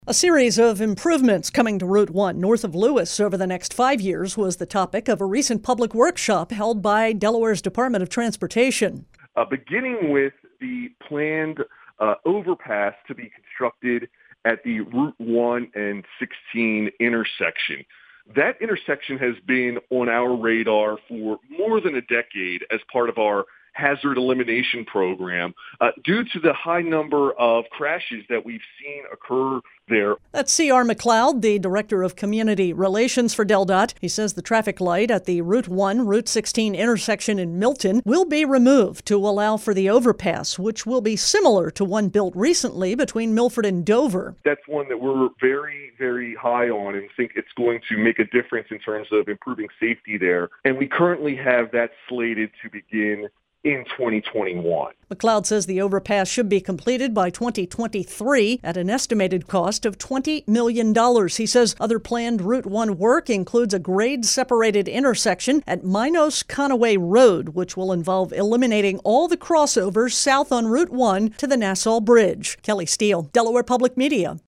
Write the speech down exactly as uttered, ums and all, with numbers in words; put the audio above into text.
A series of improvements coming to Route one north of Lewis over the next five years was the topic of a recent public workshop held by Delaware's Department of Transportation. Uh, beginning with the planned uh, overpass to be constructed at the Route one and sixteen intersection. That intersection has been on our radar for more than a decade as part of our hazard elimination program uh, due to the high number of crashes that we've seen occur there. That's C R McLeod, the Director of Community Relations for DelDOT. He says the traffic light at the Route one, Route sixteen intersection in Milton will be removed to allow for the overpass, which will be similar to one built recently between Milford and Dover. That's one that we're very, very high on and think it's going to make a difference in terms of improving safety there. And we currently have that slated to begin in twenty twenty-one. McLeod says the overpass should be completed by twenty twenty-three at an estimated cost of twenty million dollars. He says other planned Route one work includes a grade-separated intersection at Minos-Conaway Road, which will involve eliminating all the crossovers south on Route one to the Nassau Bridge. Kelly Steele, Delaware Public Media.